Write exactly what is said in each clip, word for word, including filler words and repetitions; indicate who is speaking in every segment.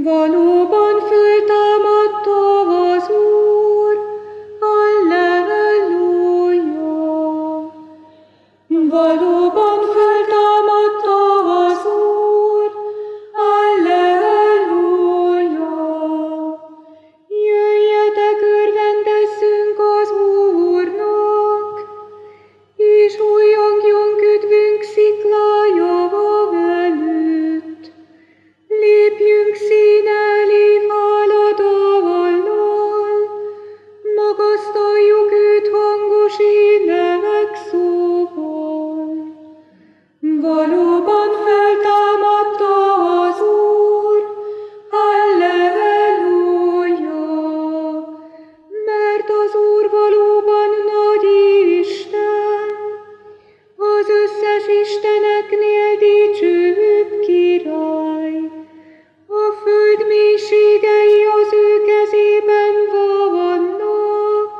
Speaker 1: Valóban föltámadta az Úr, halleluja! Valóban föltámadta az Úr, halleluja! Jöjjetek, örvendezzünk az Úrnak, és újjongjon üdvünk sziklájával előtt. Lépjünk színe elé háladavallal, magasztaljuk őt hangos ének szóval. Valóban feltámadta az Úr, halleluja! Mert az Úr valóban nagy Isten, az összes isteneknél dicsőbb király. A föld mélységei az ő kezében vannak,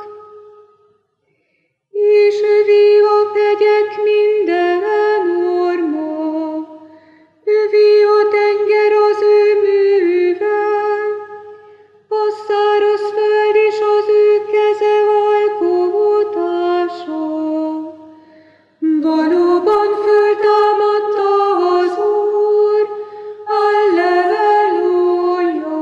Speaker 1: és övé a hegyek minden orma, övé a tenger az ő műve, a száraz föld és az ő keze alkotása. Valóban föltámadta az Úr, halleluja!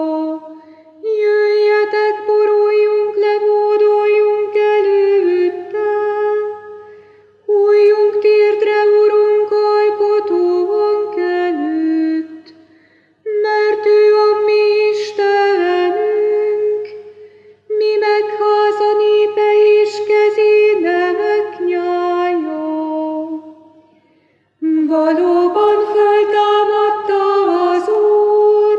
Speaker 1: Jöjjetek, boruljunk le, hódoljunk előtte, hújjunk térdre, Urunk, alkotónk előtt, mert ő a mi Istenünk, mi meg háza népe és kezének nyája. Valóban föltámadta az Úr,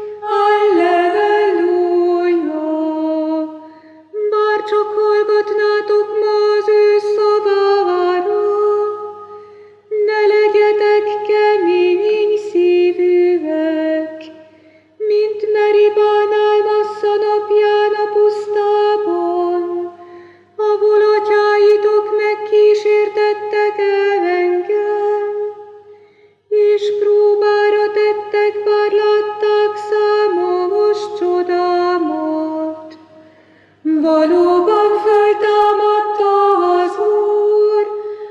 Speaker 1: halleluja! Bár csak hallgatnátok ma az ő szavára, ne legyetek kemény szívűek, mint Meribánál Massza napján a pusztában, ahol atyáitok megkísértettek engem, és próbára tettek, bár látták számos csodámat. Valóban föltámadta az Úr,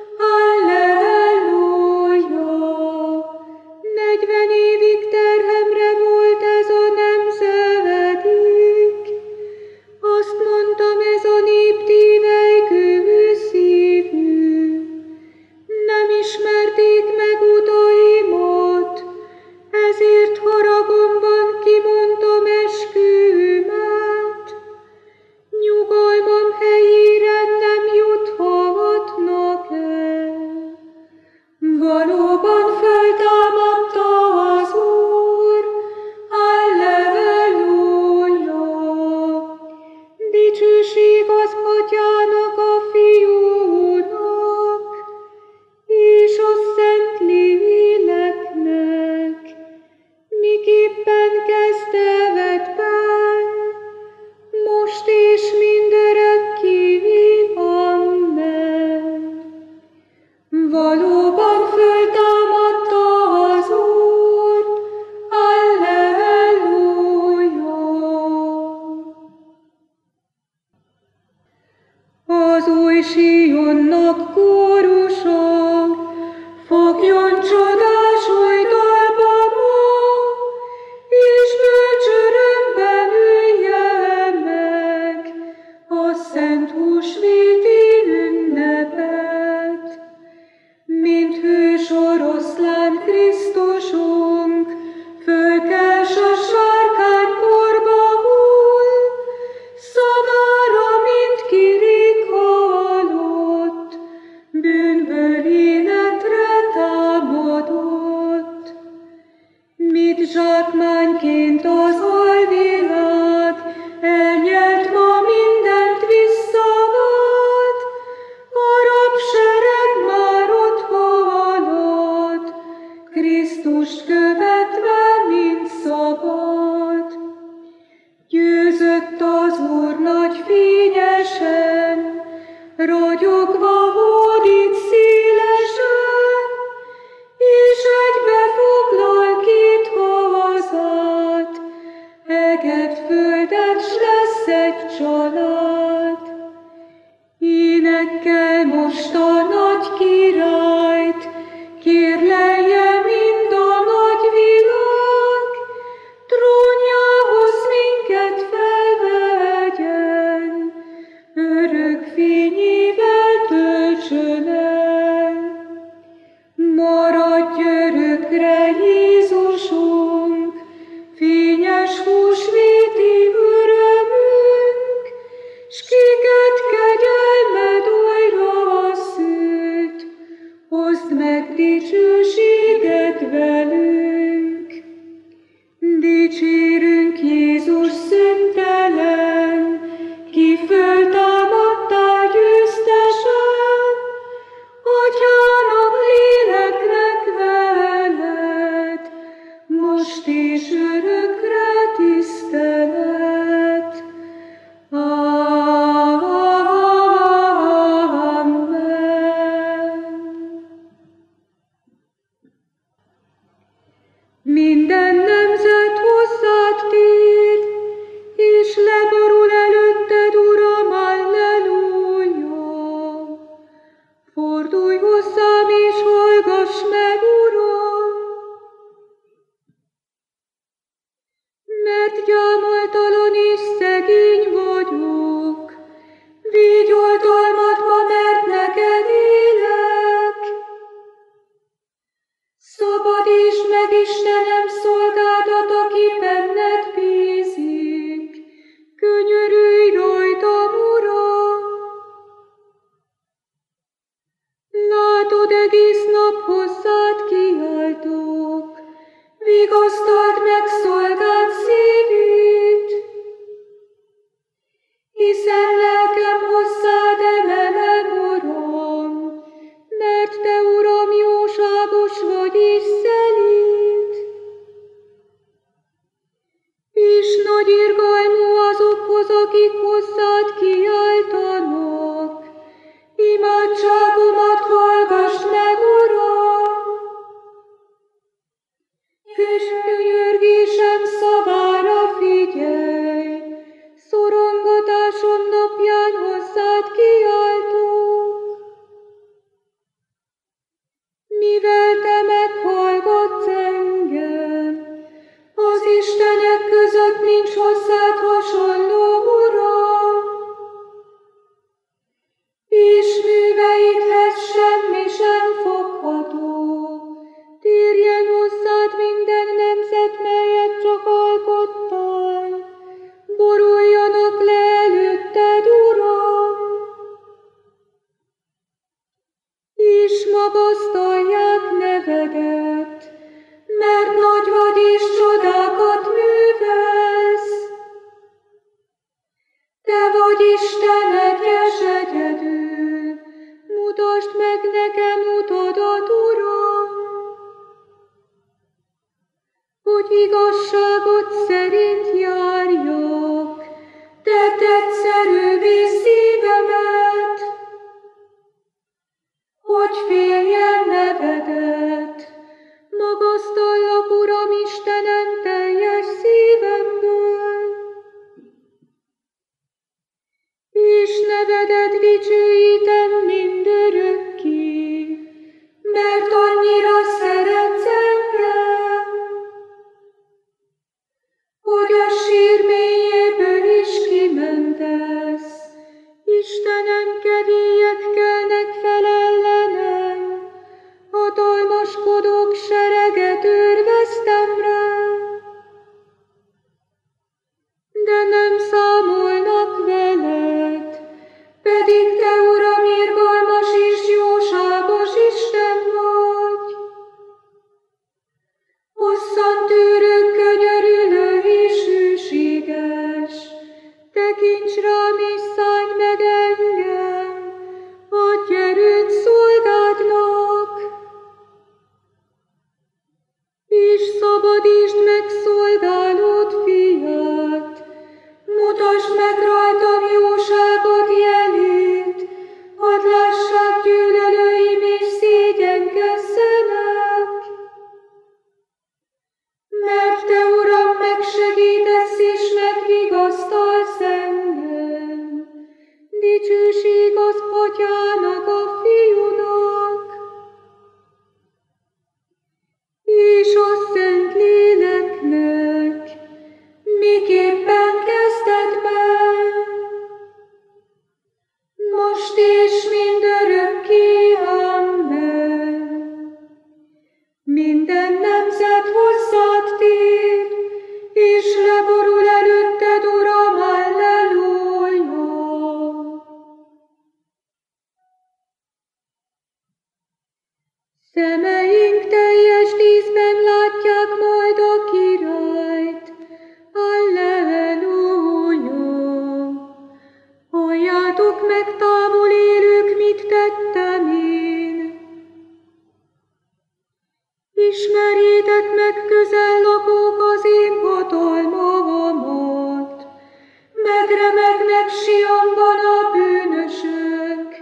Speaker 1: halleluja! Negyven évig terhemre volt ez a nemzedék, azt mondtam, ez a nép tévelykő szívű. Nem ismerték meg utaimat, ezért haragomban kimondtam eskümet. Nyugalmam helyére nem juthatnak el. Valóban föltámadta az Úr, halleluja! Dicsőség az Atyának, a Fiúnak, és a Szent Léleknek, miképpen kezdetben, most és mindörökké, amen. Valóban föltámadta az Úr, halleluja! Az új Sionnak kórusa, fogjon csodás új dalba ma, és bölcs örömben ülje meg a szent húsvéti ünnepet. Mint hős oroszlán Krisztusunk, fölkels a sárkányporba hull, szavára, mint kirik halott, bűnből lesz egy család. Énekkel most a nagy királyt, kérlelje mind a nagy világ, trónjához minket felvegyen, örök fényével töltsön el. Maradj örökre, Jézusunk, fényes húsvéti örömünk, s kiket kegyelmed újra szült, hozd meg dicsőséget velünk. Dicsérünk Jézus szüntelen, ki föltámadtál győztesen, Atyának, léleknek veled, most és örökre tisztelet. Amen. Minden nemzet hozzád tér, és leborul előtted, Uram, alleluja. Fordulj hozzám, és hallgass meg, Uram, mert gyámoltalan és szegény vagyok. Védj oltalmadba, mert neked élek. Szabadíts meg, Istenem, szolgádat, aki benned bízik. Könyörülj rajtam, Uram! Látod, egész nap hozzád kiáltok, vigasztald meg szolgád szívét, hiszen lelkem hozzád emelem, Uram, mert te, Uram, jóságos vagy és szelíd, és nagy irgalmú azokhoz, akik hozzád kiáltanak. Imádságomat hallgass meg, Uram, és könyörgésem szavára figyelj. Szorongatásom napján hozzád kiáltok. Mivel te meghallgatsz engem, az istenek között nincs hozzád hasonló, Uram, és műveidhez semmi sem fogható. Térjen hozzád minden nemzet, melyet csak alkottál, boruljanak le előtted, Uram, és magasztalják nevedet, mert nagy vagy és csodákat művelsz. Te vagy Isten egyes egyedül, mutasd meg nekem utadat, Uram, hogy igazságot szerint járjak, te tetszerűvé szívemet, hogy féljen nevedet. Magasztallak, Uram, Istenem, teljes szívemből, és nevedet dicsőítem mindörökké, mert annyira szeretsz engem, hogy a sír mélyéből is kimentesz. Istenem, kedélyek kelnek fel ellenem, hatalmaskodók sereget őrveztem rá, de nem számolnak veled, pedig te, Uram, irgalmas és jóságos Isten vagy. Hosszantűrő, könyörülő és hűséges, tekints rám és szállj meg engem, adj erőt szolgádnak, és szabadítsd meg szolgálód fiát, mutasd meg rajtam jóságod jelét, hadd lássák gyűlölőim és szégyenkezzenek. Mert te, Uram, megsegítesz és megvigasztalsz engem. Tudjátok meg, távol élők, mit tettem én. Ismerjétek meg, közel lakók, az én hatalmamat. Megremegnek Sionban a bűnösök.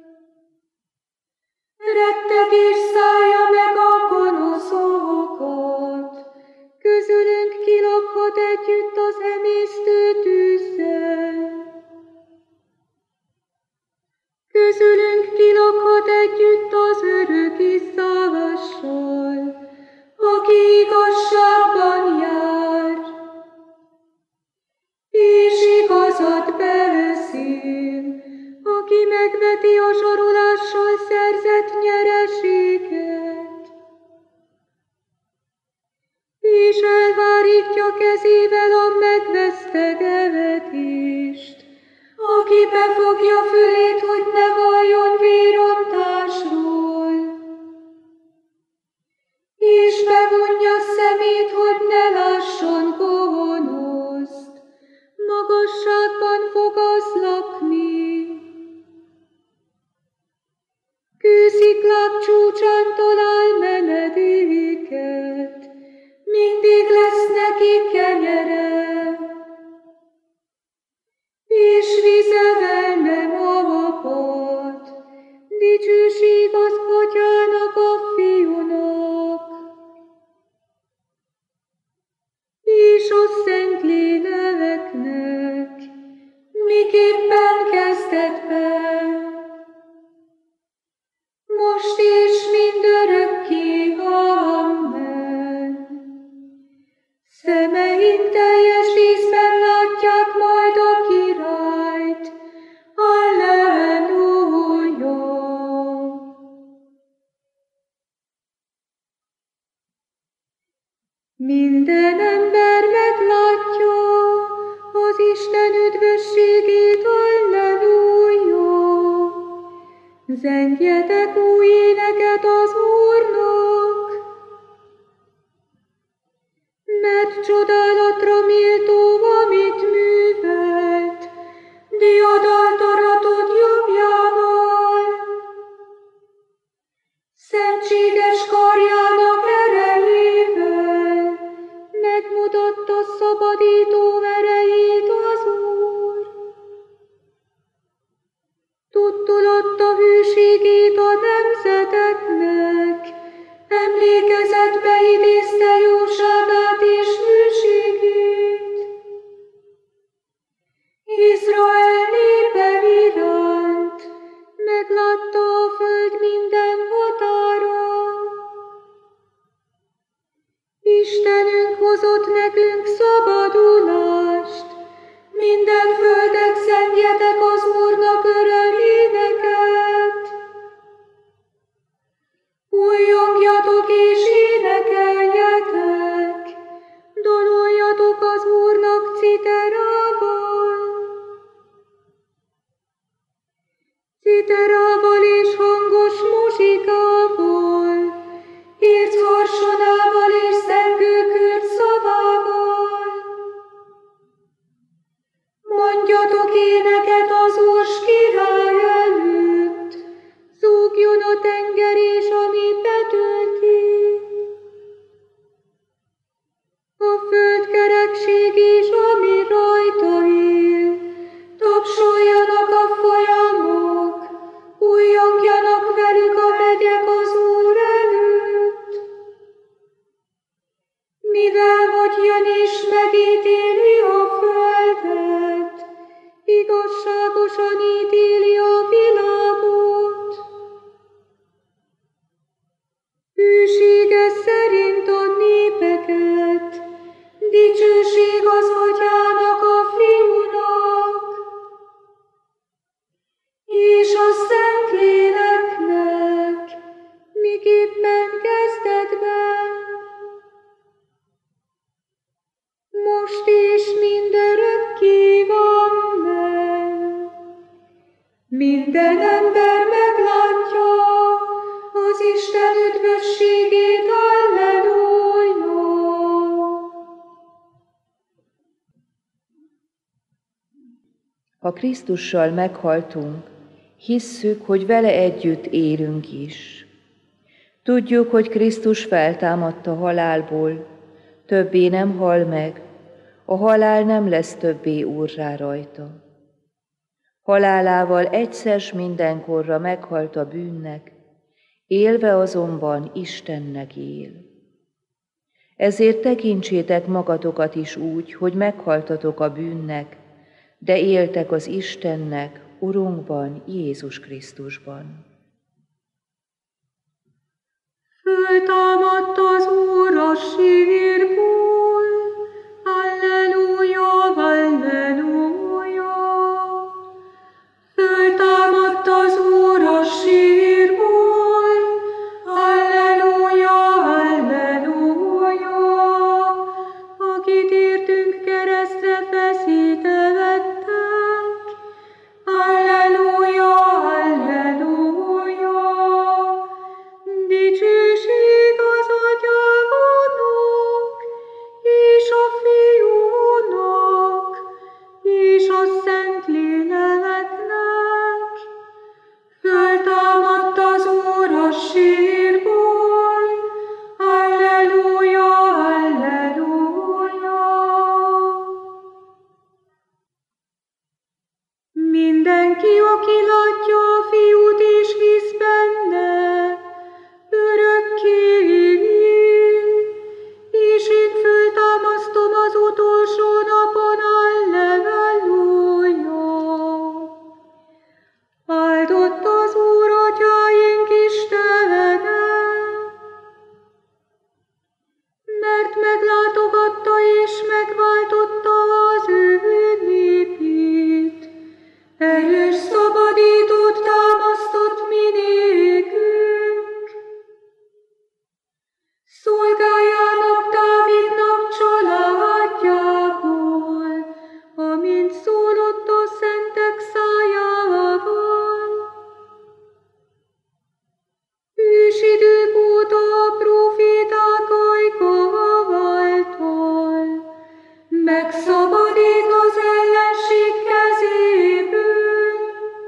Speaker 1: Rettegés szállja meg a gonoszokat. Közülünk ki lakhat együtt az emésztő tűzzel. Közülünk ki lakhat együtt az örök iszállásról, aki igazságban jár, és igazat beszél, aki megveti a zsarolással szerzett nyereséget, és elvárítja kezével a megvesztegetést, aki befogja fülét, hogy ne valljon vérontásról, és bevonja szemét, hogy ne lásson gonoszt, magasságban fog az lakni. Kősziklák csúcsán talál menedéket, mindig lesz neki kenyere, és vizevel nem apad, dicsőség az Atyának, a Fiúnak, és a Szentléleknek, miképpen kezdetben, most és mindörökké. Amen. Szemeink teljes díszben látják majd a királyt. Alleluja! Minden ember meglátja az Isten üdvösségét. Alleluja! Zengjetek új éneket az Úrnak, mert csodálatra méltó, amit művelt, diadalt aratott jobbjával. Szentséges karjának erejével megmutatta szabadító erejét az Úr. Tudtolotta hűségét a nemzeteknek, emlékezetbe idézte jóságát és hűségét. Izrael népe iránt meglátta a föld minden határa. Istenünk hozott nekünk szabadulást, minden földek zengjetek az Úrnak öröméneket. Újjongjatok és énekeljetek, daloljatok az Úrnak citerával. Citerával és hangos muzsikával, ércharsonával és zengőkürt szavával. Mondjatok éneket az Úr király előtt, zúgjon a tenger és ami betölti. A föld kerekség és ami rajta él, tapsoljanak a folyamok, újjongjanak velük a hegyek az Úr előtt. Mivel hogy jön és megítéli a földet, igazságosan ítéli a világot. Hűsége szerint a népeket, dicsőség az Atyának, a Fiúnak, és a Szentléleknek, miképpen kezdetben, most és mindörökké. Amen. Minden ember meglátja az Isten üdvösségét. Alleluja!
Speaker 2: Ha Krisztussal meghaltunk, hisszük, hogy vele együtt élünk is. Tudjuk, hogy Krisztus feltámadt a halálból, többé nem hal meg, a halál nem lesz többé úrrá rajta. Halálával egyszer s mindenkorra meghalt a bűnnek, élve azonban Istennek él. Ezért tekintsétek magatokat is úgy, hogy meghaltatok a bűnnek, de éltek az Istennek, Urunkban, Jézus Krisztusban.
Speaker 1: Föltámadt az Úr a sírból, halleluja, halleluja. Föltámadt az Úr a sírból, halleluja, halleluja. Akit értünk keresztre feszítve vettek, halleluja, halleluja. Dicsőség az Atyának, és a Fiúnak, és a Szentléleknek. Föltámadt az Úr a sírból, halleluja, halleluja. Mindenki, aki látja a Fiút és hisz benne, örökké él, és én föltámasztom az utolsó napon, halleluja. Áldott az Úr atyáink Istene, mert meglátogatta és megváltotta az ő népét. Erős szabadítót támasztott mi nékünk. Szolgájának Dávidnak családjából, amint szólott a szentek szájával. Ősidők óta a proféták ajka által megszabadít az ellenség kezéből.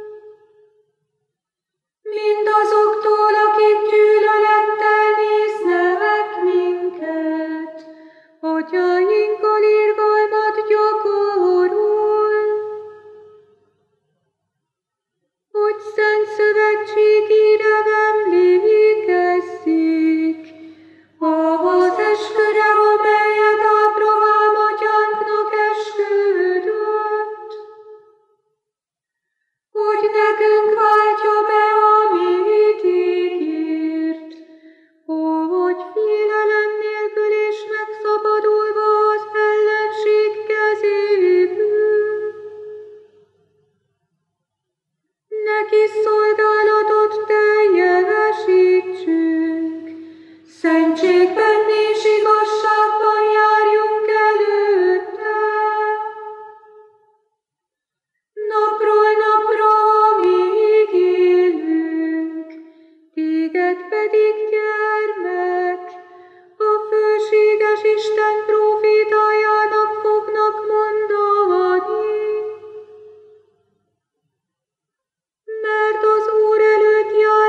Speaker 1: Mindazoktól, akik gyűlölettel néznek minket, atyáinkkal irgalmat gyakorol, hogy szent szövetségére emlékezzék, ahhoz esküre, amelyet Ábrahám atyánknak esküdött, hogy nekünk váltja be, amit ígért, hogy félelem nélkül és megszabadulva az ellenség kezéből. Neki szolgálatot teljesítsünk, szentségben és igazságban járjunk előtte. Napról napra, amíg élünk, téged pedig, gyermek, a fölséges Isten profétájának fognak mondani. Mert az Úr előtt jár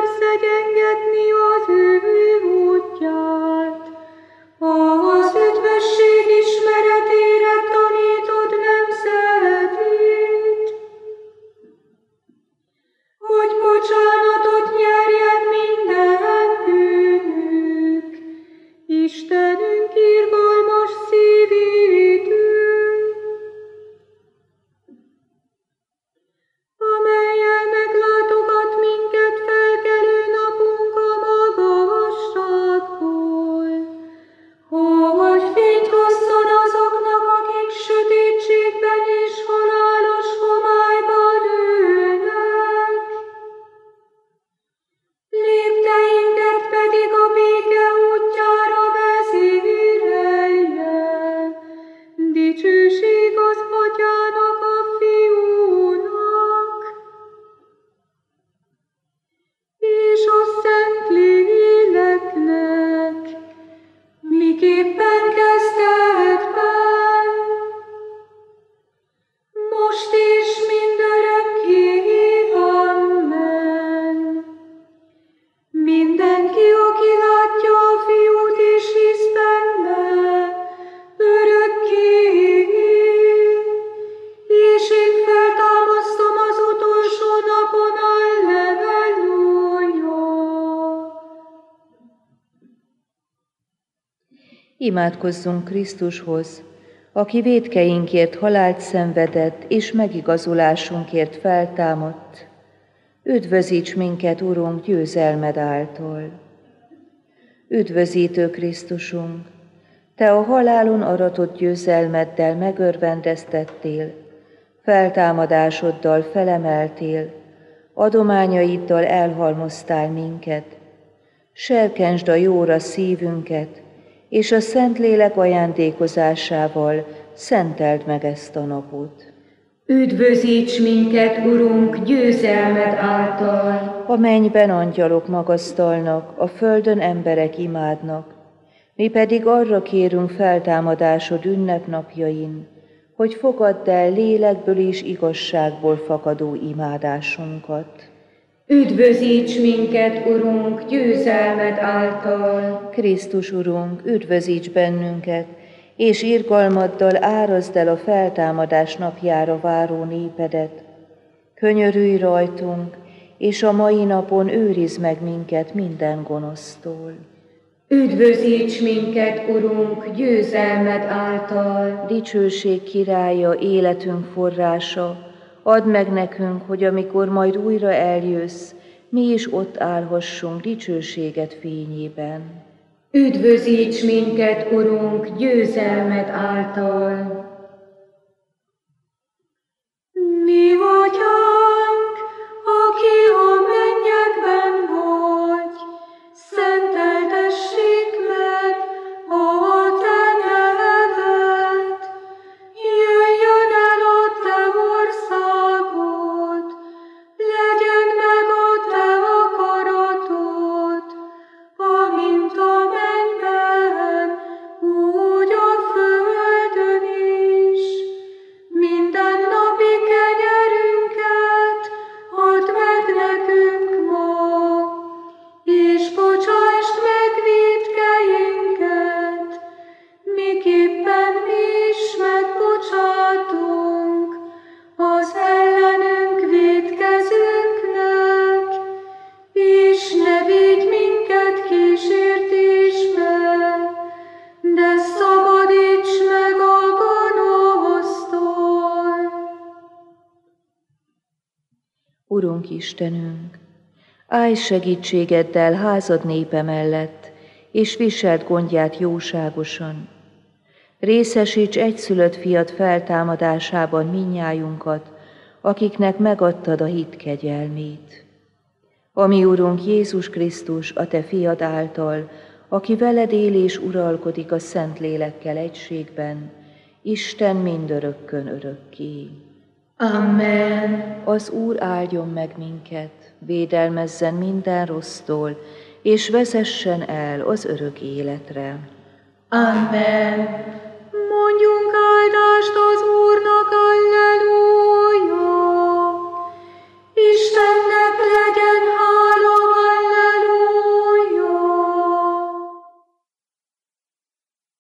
Speaker 2: Imádkozzunk Krisztushoz, aki vétkeinkért halált szenvedett, és megigazulásunkért feltámadt. Üdvözíts minket, Urunk, győzelmed által! Üdvözítő Krisztusunk, Te a halálon aratott győzelmeddel megörvendeztettél, feltámadásoddal felemeltél, adományaiddal elhalmoztál minket. Serkentsd a jóra szívünket, és a Szentlélek ajándékozásával szenteld meg ezt a napot.
Speaker 1: Üdvözíts minket, Urunk, győzelmed által!
Speaker 2: A mennyben angyalok magasztalnak, a földön emberek imádnak, mi pedig arra kérünk feltámadásod ünnepnapjain, hogy fogadd el lélekből és igazságból fakadó imádásunkat.
Speaker 1: Üdvözíts minket, Urunk, győzelmed által!
Speaker 2: Krisztus Urunk, üdvözíts bennünket, és irgalmaddal árazd el a feltámadás napjára váró népedet. Könyörülj rajtunk, és a mai napon őrizd meg minket minden gonosztól.
Speaker 1: Üdvözíts minket, Urunk, győzelmed által!
Speaker 2: Dicsőség királya, életünk forrása, add meg nekünk, hogy amikor majd újra eljössz, mi is ott állhassunk dicsőséged fényében.
Speaker 1: Üdvözíts minket, Urunk, győzelmed által! Mi Atyánk, aki a mennyekben vagy, szenteltessék meg a te neved. Jöjjön el a te országod, legyen meg a te akaratod, amint a mennyben, úgy a földön is. Minden napi kenyerünket add meg nekünk ma, és bocsásd meg vétkeinket, miképpen mi is megbocsátunk az ellenünk vétkezőknek, és ne vigy minket kísértésbe, de szabadíts meg a gonosztól.
Speaker 2: Urunk Istenünk, állj segítségeddel házad népe mellett, és viseld gondját jóságosan. Részesíts egyszülött fiad feltámadásában minnyájunkat, akiknek megadtad a hit kegyelmét. Ami Urunk Jézus Krisztus, a te fiad által, aki veled él és uralkodik a Szentlélekkel egységben, Isten mindörökkön örökké.
Speaker 1: Amen.
Speaker 2: Az Úr áldjon meg minket, védelmezzen minden rossztól, és vezessen el az örök életre.
Speaker 1: Amen.